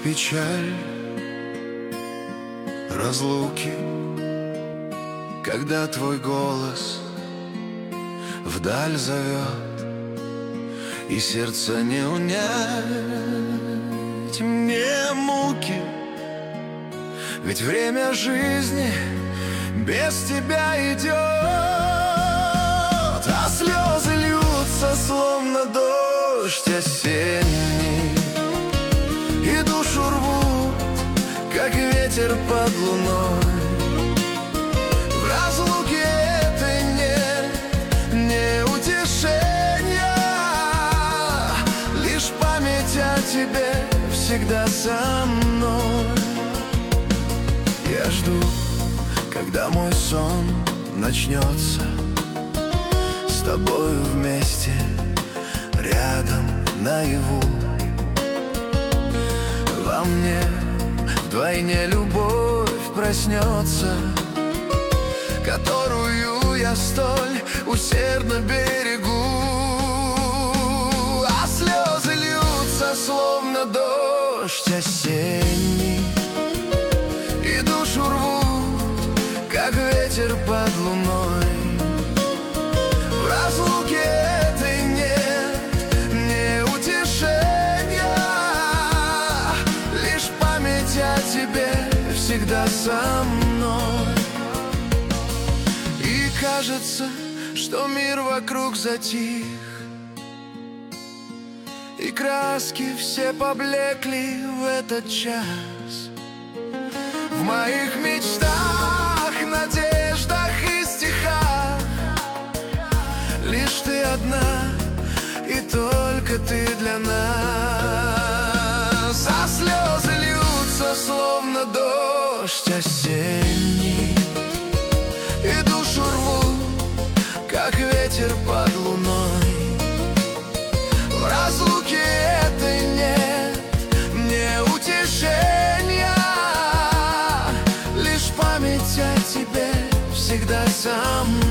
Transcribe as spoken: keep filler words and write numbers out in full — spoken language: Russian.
печаль разлуки, когда твой голос вдаль зовет, и сердце не унять мне муки. Ведь время жизни без тебя идет, а слезы льются, словно дождь осенний, и душу рвут, как ветер под луной. В разлуке этой нет не утешения, лишь память о тебе всегда со мной. Я жду, когда мой сон начнется, с тобою вместе, рядом, наяву. Во мне вдвойне любовь проснется, которую я столь усердно берегу. А слезы льются, словно дождь осенний, и душу рвут, как ветер под луной. В разлуке этой нет не утешения, лишь память о тебе всегда со мной. И кажется, что мир вокруг затих, и краски все поблекли в этот час. В моих мечтах, надеждах и стихах лишь ты одна, и только ты для нас. А слезы льются, словно дождь осенний, и душу рвут, как ветер под луной. В разлуке этой нет мне утешения, лишь память о тебе всегда со мной.